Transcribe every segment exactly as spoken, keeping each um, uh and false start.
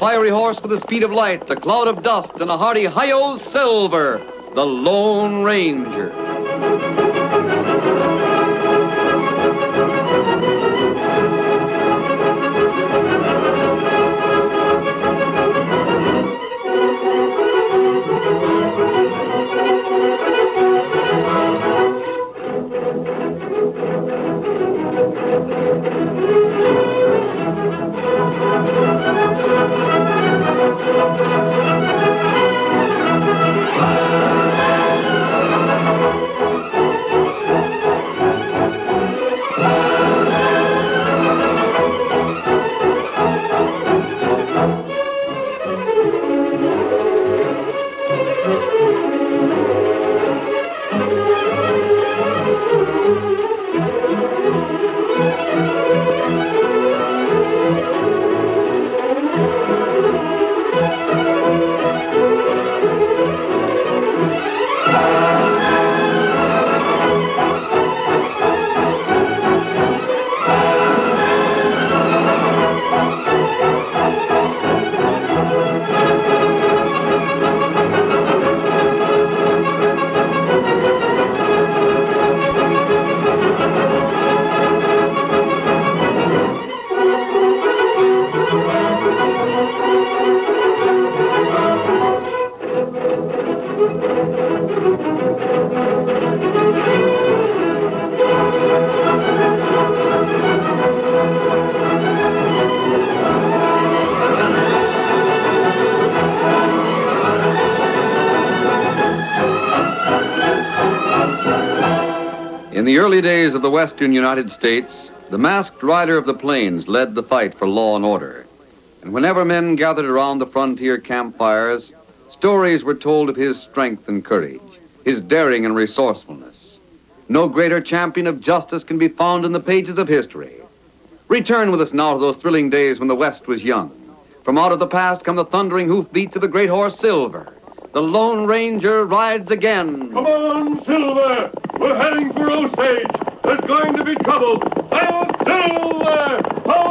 fiery horse with the speed of light, a cloud of dust, and a hearty hi-yo Silver, the Lone Ranger. In the early days of the western United States, the masked rider of the plains led the fight for law and order. And whenever men gathered around the frontier campfires, stories were told of his strength and courage, his daring and resourcefulness. No greater champion of justice can be found in the pages of history. Return with us now to those thrilling days when the West was young. From out of the past come the thundering hoofbeats of the great horse Silver. The Lone Ranger rides again. Come on, Silver! We're heading for Osage. There's going to be trouble. Hail, Silver!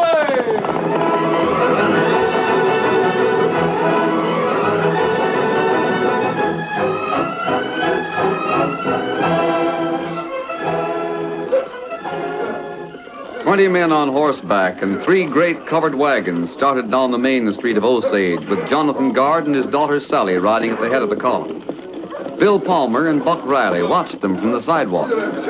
Twenty men on horseback and three great covered wagons started down the main street of Osage with Jonathan Guard and his daughter Sally riding at the head of the column. Bill Palmer and Buck Riley watched them from the sidewalk.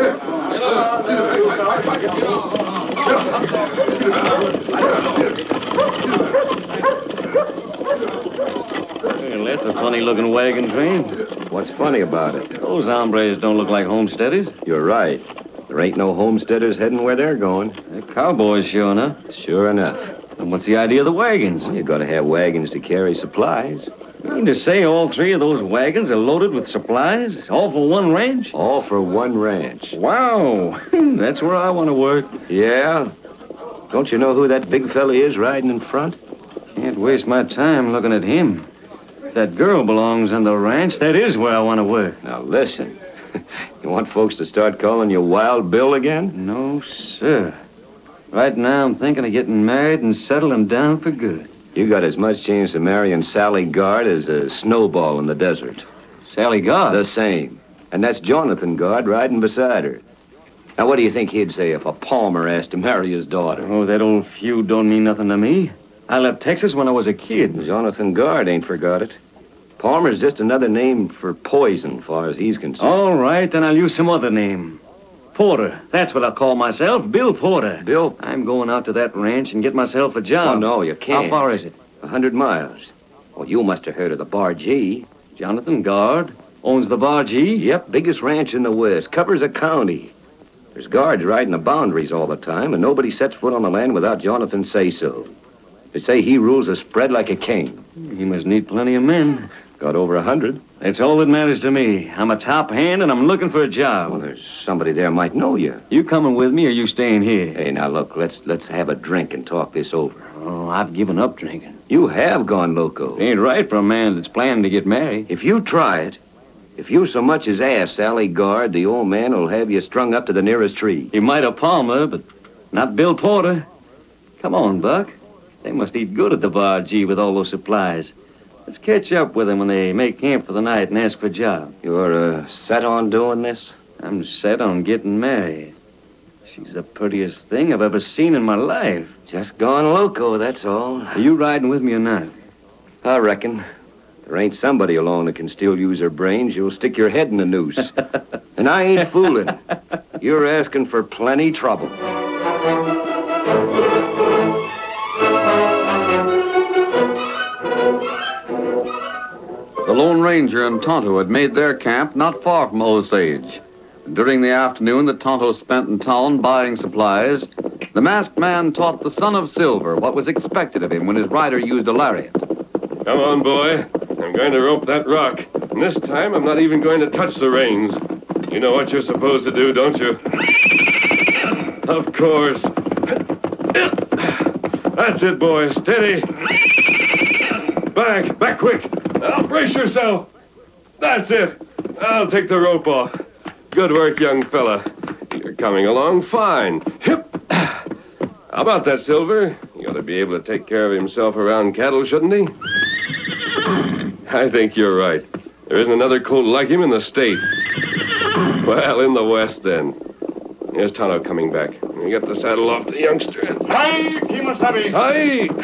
Well, that's a funny-looking wagon train. What's funny about it? Those hombres don't look like homesteaders. You're right. There ain't no homesteaders heading where they're going. They're cowboys, sure enough. Sure enough. And what's the idea of the wagons? Well, you gotta have wagons to carry supplies. You mean to say all three of those wagons are loaded with supplies? All for one ranch? All for one ranch. Wow. That's where I want to work. Yeah? Don't you know who that big fella is riding in front? Can't waste my time looking at him. If that girl belongs on the ranch, that is where I want to work. Now, listen. You want folks to start calling you Wild Bill again? No, sir. Right now, I'm thinking of getting married and settling down for good. You got as much chance of marrying Sally Guard as a snowball in the desert. Sally Guard? The same. And that's Jonathan Guard riding beside her. Now, what do you think he'd say if a Palmer asked to marry his daughter? Oh, that old feud don't mean nothing to me. I left Texas when I was a kid. Jonathan Guard ain't forgot it. Palmer's just another name for poison, far as he's concerned. All right, then I'll use some other name. Porter. That's what I'll call myself, Bill Porter. Bill? I'm going out to that ranch and get myself a job. Oh, no, you can't. How far is it? A hundred miles. Well, you must have heard of the Bargee. Jonathan Guard owns the Bargee? Yep, biggest ranch in the West. Covers a county. There's guards riding the boundaries all the time, and nobody sets foot on the land without Jonathan say-so. They say he rules the spread like a king. He must need plenty of men. Got over a hundred. That's all that matters to me. I'm a top hand, and I'm looking for a job. Well, there's somebody there might know you. You coming with me, or you staying here? Hey, now, look, let's let's have a drink and talk this over. Oh, I've given up drinking. You have gone loco. It ain't right for a man that's planning to get married. If you try it, if you so much as ask Sally Guard, the old man will have you strung up to the nearest tree. He might have Palmer, but not Bill Porter. Come on, Buck. They must eat good at the Bar G with all those supplies. Let's catch up with them when they make camp for the night and ask for a job. You're uh, set on doing this? I'm set on getting married. She's the prettiest thing I've ever seen in my life. Just gone loco, that's all. Are you riding with me or not? I reckon. There ain't somebody along that can still use her brains. You'll stick your head in the noose. And I ain't fooling. You're asking for plenty trouble. The Lone Ranger and Tonto had made their camp not far from Osage. During the afternoon that Tonto spent in town buying supplies, the masked man taught the son of Silver what was expected of him when his rider used a lariat. Come on, boy. I'm going to rope that rock. And this time, I'm not even going to touch the reins. You know what you're supposed to do, don't you? Of course. That's it, boy. Steady. Back. Back quick. Now, brace yourself. That's it. I'll take the rope off. Good work, young fella. You're coming along fine. Hip. How about that, Silver? He ought to be able to take care of himself around cattle, shouldn't he? I think you're right. There isn't another colt like him in the state. Well, in the West, then. Here's Tonto coming back. You get the saddle off the youngster. Hi, Kimasabi. Hi!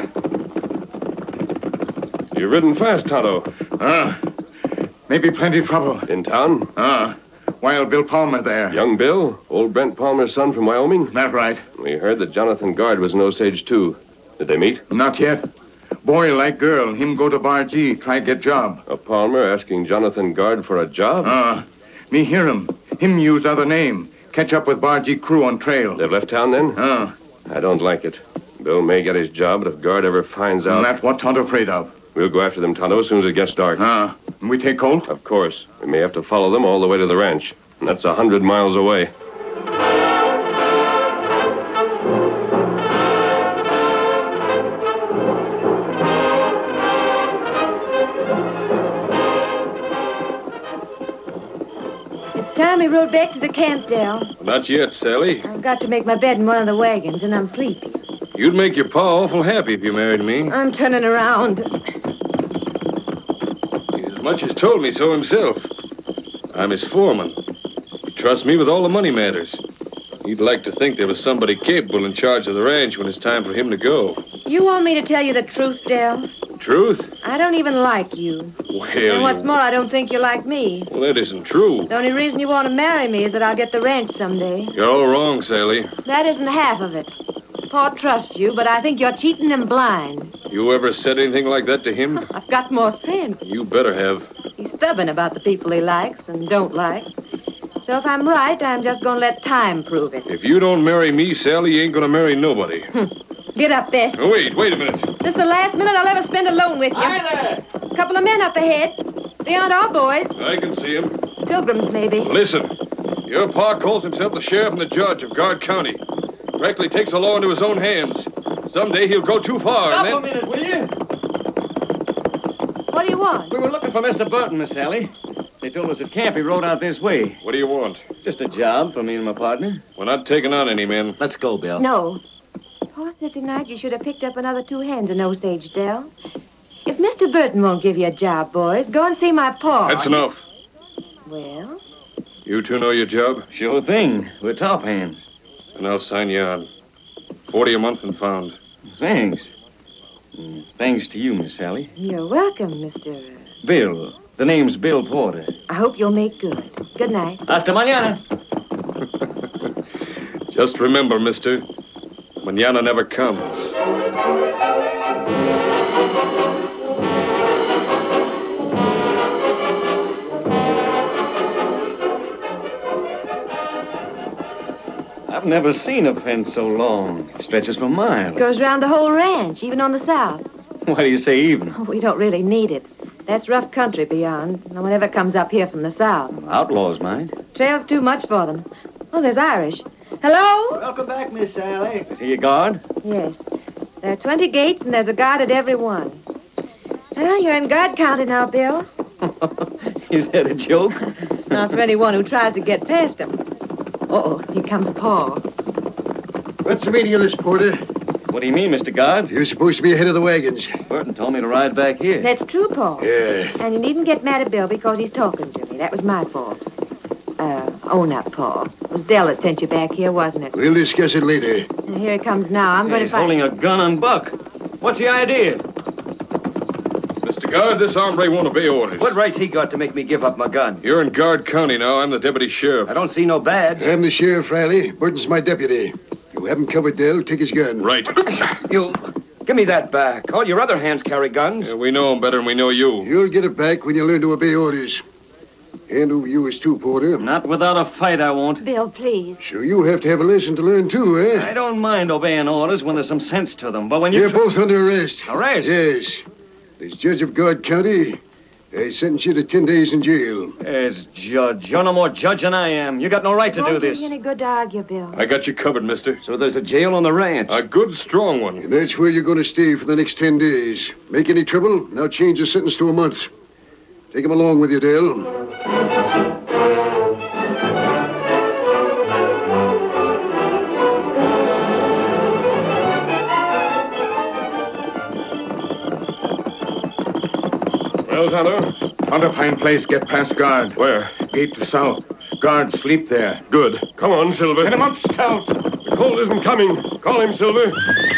You've ridden fast, Tonto. Ah, maybe plenty trouble. In town? Ah, Wild Bill Palmer there. Young Bill? Old Brent Palmer's son from Wyoming? That right. We heard that Jonathan Guard was in Osage, too. Did they meet? Not yet. Boy like girl, him go to Bar G, try get job. A Palmer asking Jonathan Guard for a job? Ah, me hear him. Him use other name. Catch up with Bar G crew on trail. They've left town, then? Ah. I don't like it. Bill may get his job, but if Guard ever finds out... And that's what Tonto afraid of. We'll go after them, Tonto, as soon as it gets dark. Ah, and we take Colt? Of course. We may have to follow them all the way to the ranch. And that's a hundred miles away. Time we rode back to the camp, Dell. Not yet, Sally. I've got to make my bed in one of the wagons, and I'm sleepy. You'd make your pa awful happy if you married me. I'm turning around. He's as much as told me so himself. I'm his foreman. He trusts me with all the money matters. He'd like to think there was somebody capable in charge of the ranch when it's time for him to go. You want me to tell you the truth, Dell? Truth? I don't even like you. Well, And what's you... more, I don't think you like me. Well, that isn't true. The only reason you want to marry me is that I'll get the ranch someday. You're all wrong, Sally. That isn't half of it. Paul trusts you, but I think you're cheating him blind. You ever said anything like that to him? I've got more sense. You better have. He's stubborn about the people he likes and don't like. So if I'm right, I'm just going to let time prove it. If you don't marry me, Sally, you ain't gonna marry nobody. Get up, Bess. Oh, wait, wait a minute. This is the last minute I'll ever spend alone with you. Hi there. A couple of men up ahead. They aren't our boys. I can see him. Pilgrims, maybe. Listen, your pa calls himself the sheriff and the judge of Guard County. Directly takes the law into his own hands. Someday he'll go too far. Stop and a minute, will you? What do you want? We were looking for Mister Burton, Miss Sally. They told us at camp he rode out this way. What do you want? Just a job for me and my partner. We're not taking on any men. Let's go, Bill. No. Paul said tonight you should have picked up another two hands in Osage, Dell. If Mister Burton won't give you a job, boys, go and see my pa. That's enough. Well, You two know your job? Sure thing. We're top hands. And I'll sign you on. Forty a month and found. Thanks. Mm, Thanks to you, Miss Sally. you're welcome, Mister Bill. The name's Bill Porter. I hope you'll make good. Good night. Hasta mañana. Just remember, mister, mañana never comes. I've never seen a fence so long. It stretches for miles. Goes around the whole ranch, even on the south. Why do you say even? Oh, we don't really need it. That's rough country beyond. No one ever comes up here from the south. Outlaws, mind. Trail's too much for them. Oh, there's Irish. Hello? Welcome back, Miss Sally. Is he your guard? Yes. There are twenty gates, and there's a guard at every one. Well, you're in guard county now, Bill. Is that a joke? Not for anyone who tries to get past him. Uh-oh, here comes Paul. What's the meaning of this, Porter? What do you mean, Mister Guard? You're supposed to be ahead of the wagons. Burton told me to ride back here. That's true, Paul. Yeah. And you needn't get mad at Bill because he's talking to me. That was my fault. Uh, own up, Paul. It was Dell that sent you back here, wasn't it? We'll discuss it later. And here he comes now. I'm going He's to find... holding a gun on Buck. What's the idea? Mister Guard, this hombre won't obey orders. What rights he got to make me give up my gun? You're in Guard County now. I'm the deputy sheriff. I don't see no badge. I'm the sheriff, Riley. Burton's my deputy. You haven't covered Dell. Take his gun. Right. You... Give me that back. All your other hands carry guns. Yeah, we know him better than we know you. You'll get it back when you learn to obey orders. Hand over yours too, Porter. Not without a fight, I won't. Bill, please. So you have to have a lesson to learn too, eh? I don't mind obeying orders when there's some sense to them, but when you... You're both under arrest. Arrest? Yes. As judge of Guard County, I sentence you to ten days in jail. As judge. You're no more judge than I am. You got no right to Won't do do this. you any good to argue, Bill. I got you covered, mister. So there's a jail on the ranch. A good, strong one. And that's where you're going to stay for the next ten days. Make any trouble, now change the sentence to a month. Take him along with you, Dale. Well, Tonto? Found a fine place. Get past guard. Where? Gate to south. Guards sleep there. Good. Come on, Silver. Get him up, Scout. The cold isn't coming. Call him, Silver.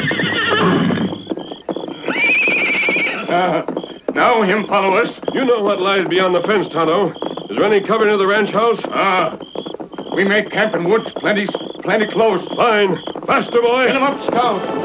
Uh, now him follow us. You know what lies beyond the fence, Tonto. Is there any cover near the ranch house? Ah. We make camp in woods. Plenty, plenty close. Fine. Faster, boy. Get him up, Scout.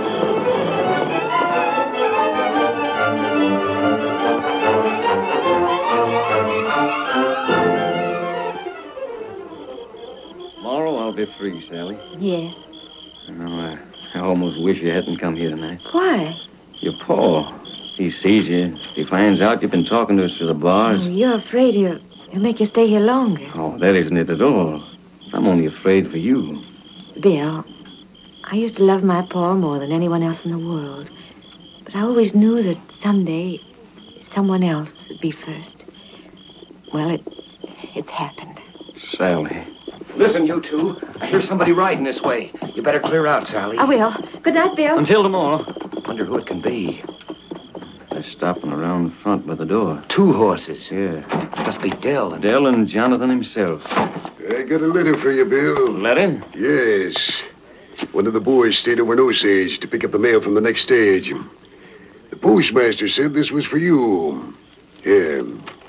Tomorrow I'll be free, Sally. Yes. You know, I, I almost wish you hadn't come here tonight. Why? Your pa, he sees you. He finds out you've been talking to us through the bars. Oh, you're afraid he'll, he'll make you stay here longer. Oh, that isn't it at all. I'm only afraid for you. Bill, I used to love my pa more than anyone else in the world. But I always knew that someday someone else would be first. Well, it it's happened. Sally. Listen, you two. I hear somebody riding this way. You better clear out, Sally. I will. Good night, Bill. Until tomorrow. Wonder who it can be. They're stopping around the front by the door. Two horses. Yeah. Must be Dell. And... Dell and Jonathan himself. I got a letter for you, Bill. Letter? Yes. One of the boys stayed over in Osage to pick up the mail from the next stage. The postmaster said this was for you. Here.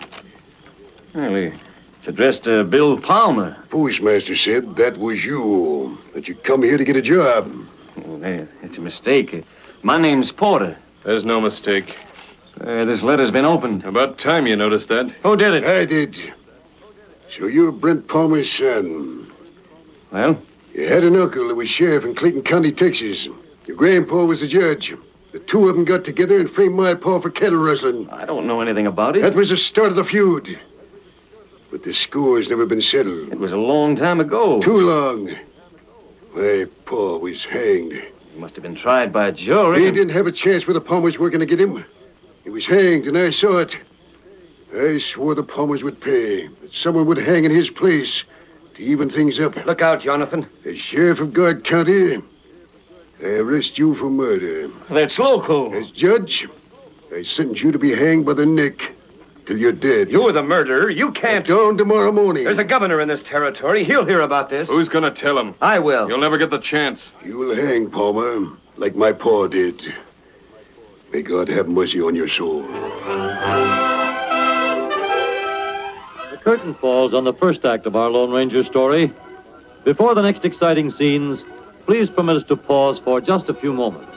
Well, it's addressed to Bill Palmer. Postmaster said that was you. That you come here to get a job. Oh, there, it's a mistake. My name's Porter. There's no mistake. Uh, this letter's been opened. About time you noticed that. Who did it? I did. So you're Brent Palmer's son. Well? You had an uncle that was sheriff in Clayton County, Texas. Your grandpa was a judge. The two of them got together and framed my pa for cattle rustling. I don't know anything about it. That was the start of the feud. But the score's never been settled. It was a long time ago. Too long. My pa was hanged. He must have been tried by a jury. He didn't have a chance where the Palmers were going to get him. He was hanged, and I saw it. I swore the Palmers would pay, that someone would hang in his place to even things up. Look out, Jonathan. As sheriff of Guard County, I arrest you for murder. That's local. As judge, I sentence you to be hanged by the neck till you're dead. You're the murderer. You can't. Dawn tomorrow morning. There's a governor in this territory. He'll hear about this. Who's gonna tell him? I will. You'll never get the chance. You will hang, Palmer, like my pa did. May God have mercy on your soul. The curtain falls on the first act of our Lone Ranger story. Before the next exciting scenes, please permit us to pause for just a few moments.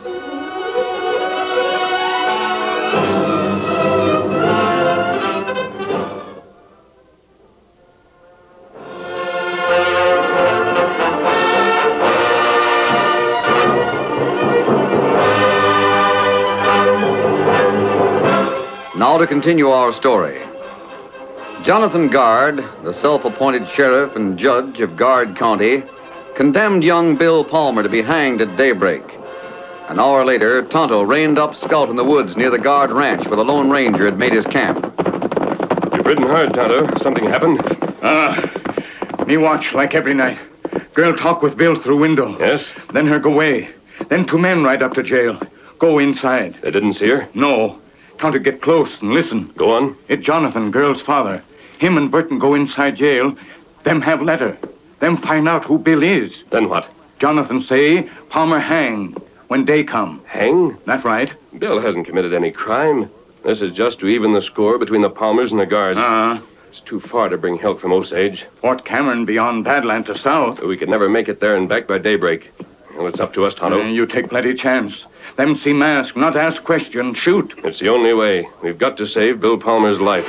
Now to continue our story. Jonathan Guard, the self-appointed sheriff and judge of Guard County, condemned young Bill Palmer to be hanged at daybreak. An hour later, Tonto reined up Scout in the woods near the Guard Ranch where the Lone Ranger had made his camp. You've ridden hard, Tonto. Something happened? Ah, me watch like every night. Girl talk with Bill through window. Yes? Then her go away. Then two men ride up to jail. Go inside. They didn't see her? No. Count to get close and listen. Go on. It's Jonathan, girl's father. Him and Burton go inside jail. Them have letter. Them find out who Bill is. Then what? Jonathan say Palmer hang when day come. Hang? That's right. Bill hasn't committed any crime. This is just to even the score between the Palmers and the guards. Ah. Uh, it's too far to bring help from Osage. Fort Cameron beyond Badland to south. We could never make it there and back by daybreak. Well, it's up to us, Tonto. Uh, you take plenty chance. Them see mask, not ask question, shoot. It's the only way. We've got to save Bill Palmer's life.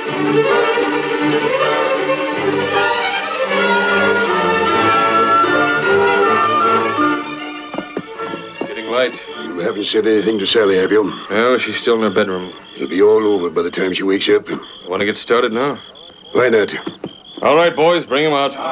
Getting light. You haven't said anything to Sally, have you? No, she's still in her bedroom. It'll be all over by the time she wakes up. Want to get started now? Why not? All right, boys, bring him out.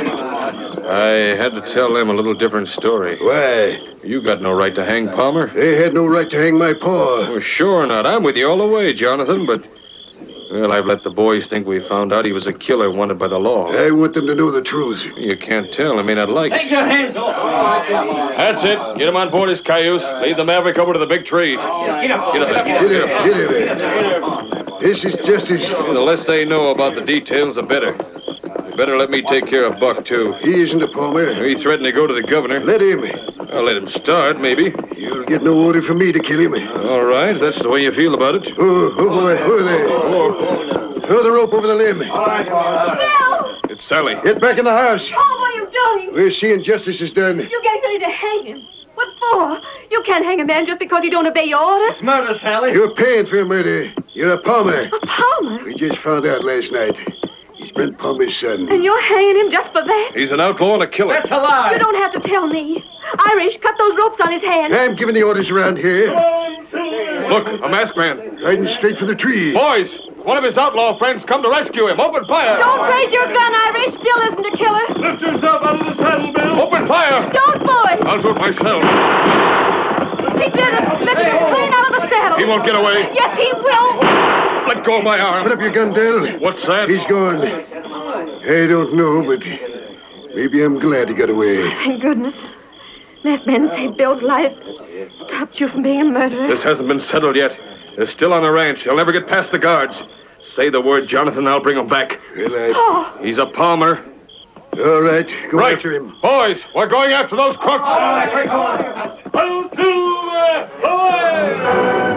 I had to tell them a little different story. Why? You got no right to hang Palmer. They had no right to hang my paw. Well, sure not. I'm with you all the way, Jonathan, but... Well, I've let the boys think we found out he was a killer wanted by the law. I want them to know the truth. You can't tell. I may not like it. Take your hands off. That's it. Get him on board his cayuse. Lead the Maverick over to the big tree. Get up. Get up. Get him, get him. This is justice. The less they know about the details, the better. You better let me take care of Buck, too. He isn't a Palmer. He threatened to go to the governor. Let him. I'll let him start, maybe. You'll get no order from me to kill him. All right, if that's the way you feel about it. Oh, oh boy, who are they? Oh. Throw the rope over the limb. Bill! It's Sally. Get back in the house. Oh, what are you doing? We're seeing justice is done. You're getting ready to hang him. What for? You can't hang a man just because he don't obey your orders. It's murder, Sally. You're paying for murder. You're a Palmer. A Palmer? We just found out last night. He's Brent Palmer's son. And you're hanging him just for that? He's an outlaw and a killer. That's a lie. You don't have to tell me. Irish, cut those ropes on his hands. I'm giving the orders around here. Look, a masked man. Riding straight for the tree. Boys, one of his outlaw friends come to rescue him. Open fire. Don't raise your gun, Irish. Bill isn't a killer. Lift yourself out of the saddle, Bill. Open fire. Don't, boys. I'll do it myself. He did it. Lifted him clean out of the saddle. He won't get away. Yes, he will. Let go of my arm. Put up your gun, Dell. What's that? He's gone. I don't know, but maybe I'm glad he got away. Thank goodness. Masked men saved Bill's life. Stopped you from being a murderer. This hasn't been settled yet. They're still on the ranch. They'll never get past the guards. Say the word, Jonathan, I'll bring him back. Well, I... Oh. He's a Palmer. All right, go right. after him. Boys, we're going after those crooks. All right, quick, go on. One, two, uh, away!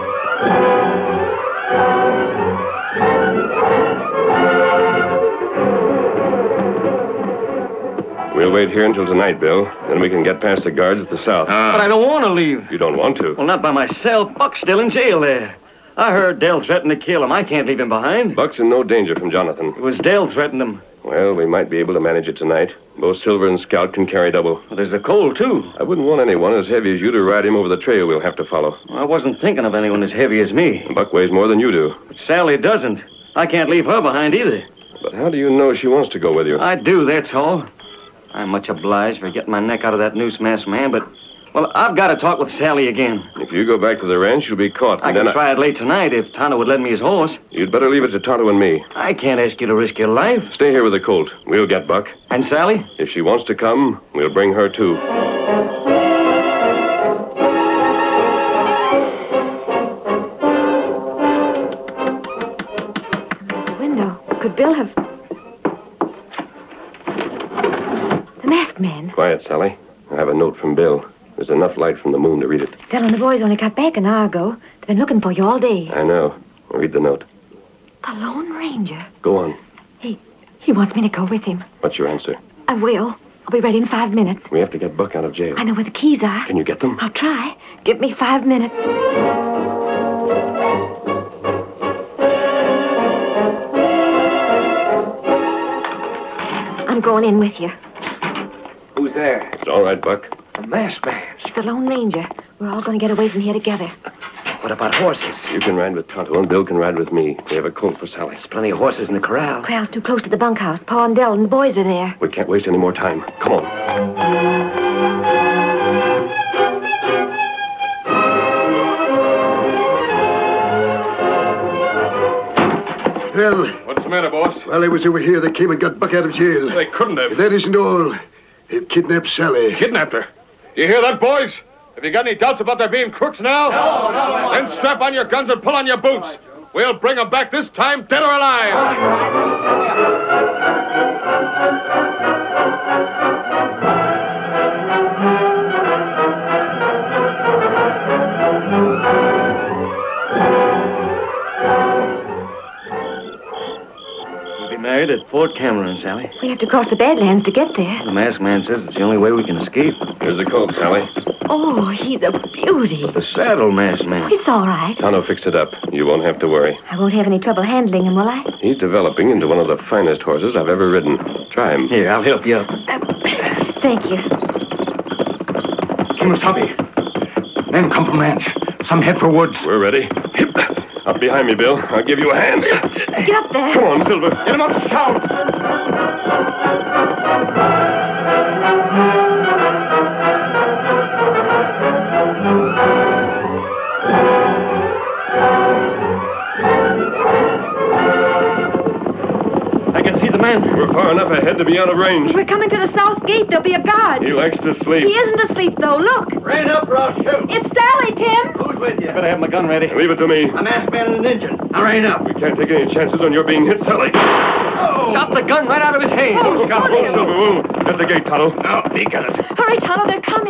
We'll wait here until tonight, Bill. Then we can get past the guards at the south. Uh, but I don't want to leave. You don't want to? Well, not by myself. Buck's still in jail there. I heard Dell threaten to kill him. I can't leave him behind. Buck's in no danger from Jonathan. It was Dell threatened him. Well, we might be able to manage it tonight. Both Silver and Scout can carry double. Well, there's a cold, too. I wouldn't want anyone as heavy as you to ride him over the trail we'll have to follow. Well, I wasn't thinking of anyone as heavy as me. Buck weighs more than you do. But Sally doesn't. I can't leave her behind either. But how do you know she wants to go with you? I do, that's all. I'm much obliged for getting my neck out of that noose masked man, but, well, I've got to talk with Sally again. If you go back to the ranch, you'll be caught. I and can then try it late tonight if Tonto would lend me his horse. You'd better leave it to Tonto and me. I can't ask you to risk your life. Stay here with the colt. We'll get Buck. And Sally? If she wants to come, we'll bring her too. The window. Could Bill have... The masked man. Quiet, Sally. I have a note from Bill. There's enough light from the moon to read it. Dell and the boys only got back an hour ago. They've been looking for you all day. I know. Read the note. The Lone Ranger. Go on. He, he wants me to go with him. What's your answer? I will. I'll be ready in five minutes. We have to get Buck out of jail. I know where the keys are. Can you get them? I'll try. Give me five minutes. I'm going in with you. Who's there? It's all right, Buck. A masked man. He's the Lone Ranger. We're all going to get away from here together. What about horses? You can ride with Tonto, and Bill can ride with me. We have a colt for Sally. There's plenty of horses in the corral. Corral's too close to the bunkhouse. Pa and Dell and the boys are there. We can't waste any more time. Come on. Well, What's the matter, boss? while I was over here, they came and got Buck out of jail. They couldn't have. That isn't all. They've kidnapped Sally. Kidnapped her. You hear that, boys? Have you got any doubts about there being crooks now? No, no, no. Then strap on your guns and pull on your boots. We'll bring them back this time, dead or alive. Married at Fort Cameron, Sally. We have to cross the Badlands to get there. The masked man says it's the only way we can escape. Here's the coat, Sally. Oh, he's a beauty. The saddle, masked man. It's all right. Tonto fixed it up. You won't have to worry. I won't have any trouble handling him, will I? He's developing into one of the finest horses I've ever ridden. Try him. Here, I'll help you up. Uh, thank you. Kimasabi. Men come from ranch. Some head for woods. We're ready. Up behind me, Bill. I'll give you a hand. Get up there. Come on, Silver. Get him up, Scout. I can see the man. We're far enough ahead to be out of range. We're coming to the south gate. There'll be a guard. He likes to sleep. He isn't asleep, though. Look. Rein up or I'll shoot. It's Sally, Tim. Who's with you? Better have my gun ready. Leave it to me. A masked man and an engine. Now rein up. We can't take any chances on your being hit, Sally. Oh! Shot the gun right out of his hand. Oh, Scout, funny. Silver. Whoa. At the gate, Tonto. Now, he got it. Hurry, Tonto. They're coming.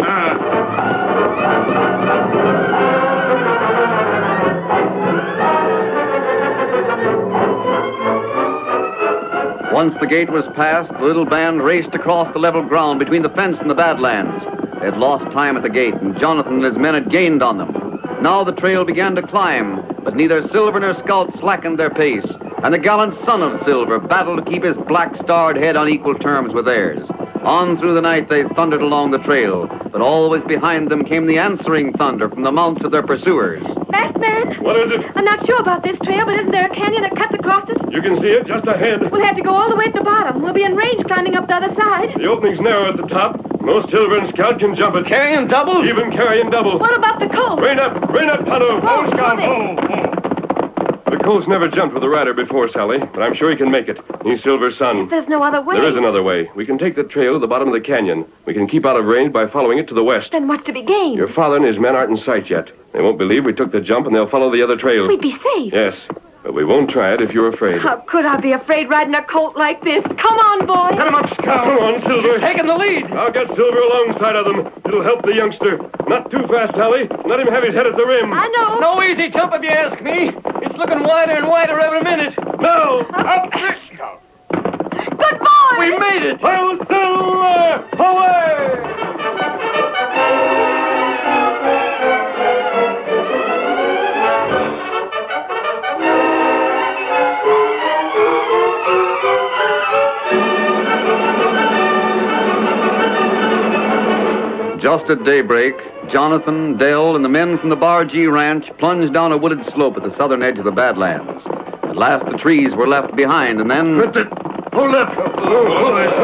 Once the gate was passed, the little band raced across the level ground between the fence and the Badlands. They had lost time at the gate, and Jonathan and his men had gained on them. Now the trail began to climb, but neither Silver nor Scout slackened their pace, and the gallant son of Silver battled to keep his black-starred head on equal terms with theirs. On through the night they thundered along the trail, but always behind them came the answering thunder from the mounts of their pursuers. Masked man. What is it? I'm not sure about this trail, but isn't there a canyon that cuts across it? You can see it just ahead. We'll have to go all the way to the bottom. We'll be in range climbing up the other side. The opening's narrow at the top. Most Silver and Scout can jump it. Carrying double? Even carrying double. What about the colt? Rein up! Rein up, Tonto! Whoa, Scout! Whoa, The colt's never jumped with a rider before, Sally, but I'm sure he can make it. He's Silver's son. There's no other way. There is another way. We can take the trail to the bottom of the canyon. We can keep out of range by following it to the west. Then what's to be gained? Your father and his men aren't in sight yet. They won't believe we took the jump, and they'll follow the other trail. We'd be safe. Yes, but we won't try it if you're afraid. How could I be afraid riding a colt like this? Come on, boy. Get him up, Scout. Come on, Silver. Taking the lead. I'll get Silver alongside of them. It'll help the youngster. Not too fast, Sally. Let him have his head at the rim. I know. No easy jump if you ask me. It's looking wider and wider every minute. No! Up there, Scout. Good boy. We made it. Well, Silver! Away! Just at daybreak, Jonathan, Dell, and the men from the Bar G Ranch plunged down a wooded slope at the southern edge of the Badlands. At last, the trees were left behind, and then... But the... Hold up! Oh, hold it!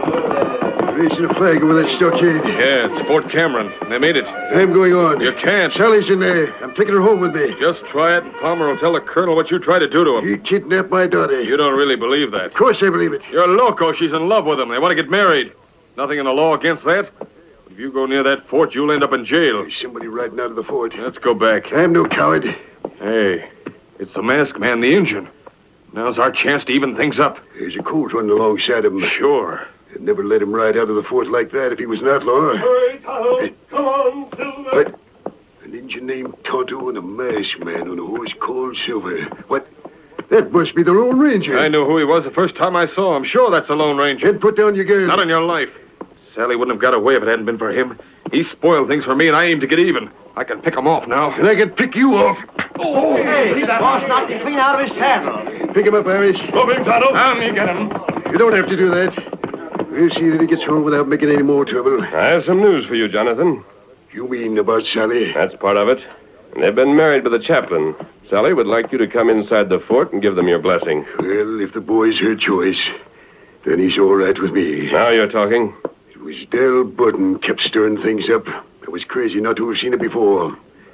Oh. Raising a flag over that stockade. Yeah, it's Fort Cameron. They made it. I'm going on. You can't. Sally's in there. I'm taking her home with me. Just try it, and Palmer will tell the colonel what you tried to do to him. He kidnapped my daughter. You don't really believe that. Of course I believe it. You're loco. She's in love with him. They want to get married. Nothing in the law against that. If you go near that fort, you'll end up in jail. There's somebody riding out of the fort. Let's go back. I'm no coward. Hey, it's the masked man, the Injun. Now's our chance to even things up. There's a colt running alongside him. Sure. I'd never let him ride out of the fort like that if he was an outlaw. Hurry, Tonto! Come on, Silver! But an Injun named Tonto and a masked man on a horse called Silver. What? That must be the Lone Ranger. I knew who he was the first time I saw him. Sure, that's the Lone Ranger. Then put down your gun. Not on your life. Sally wouldn't have got away if it hadn't been for him. He spoiled things for me, and I aim to get even. I can pick him off now. And I can pick you off. Oh, hey, that horse knocked him clean out of his saddle. Pick him up, Harris. Move him, Tonto! Let me get him. You don't have to do that. We'll see that he gets home without making any more trouble. I have some news for you, Jonathan. You mean about Sally? That's part of it. And they've been married by the chaplain. Sally would like you to come inside the fort and give them your blessing. Well, if the boy's her choice, then he's all right with me. Now you're talking. It was Dell Budden kept stirring things up. I was crazy not to have seen it before.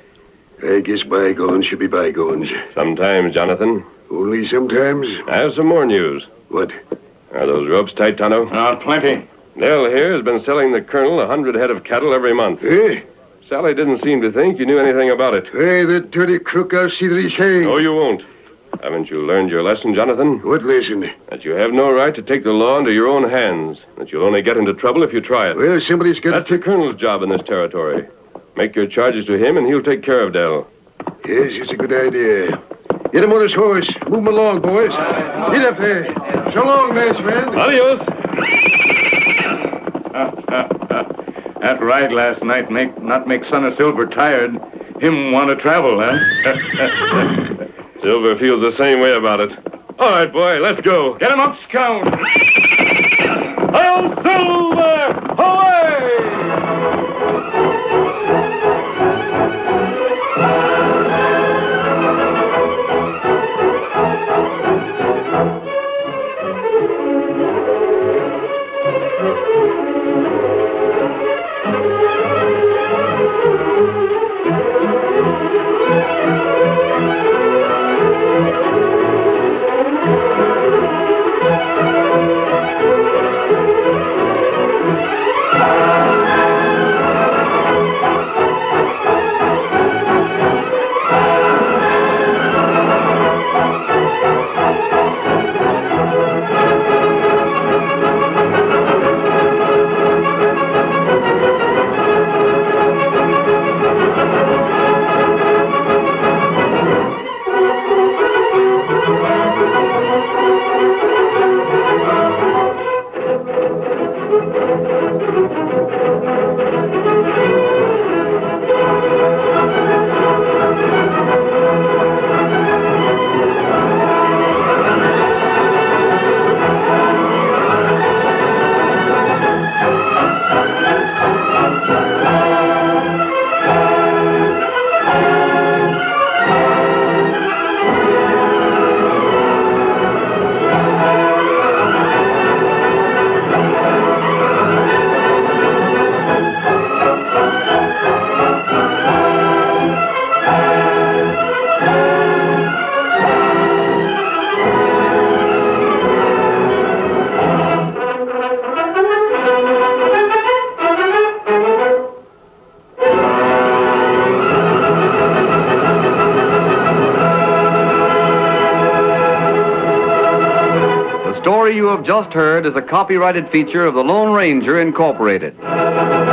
I guess bygones should be bygones. Sometimes, Jonathan. Only sometimes? I have some more news. What? Are those ropes tight, Tonto? Uh, plenty. Dell here has been selling the colonel a hundred head of cattle every month. Eh? Sally didn't seem to think you knew anything about it. Hey, that dirty crook, I'll see that he's hanged. No, you won't. Haven't you learned your lesson, Jonathan? What lesson? That you have no right to take the law into your own hands. That you'll only get into trouble if you try it. Well, somebody's got That's to... the colonel's job in this territory. Make your charges to him, and he'll take care of Dell. Yes, it's a good idea. Get him on his horse. Move him along, boys. Get up there. So long, nice friend. Adios. That ride last night make not make Son of Silver tired. Him want to travel, huh? Silver feels the same way about it. All right, boy, let's go. Get him up, Scout. Hail Silver! Away! The story you have just heard is a copyrighted feature of the Lone Ranger Incorporated.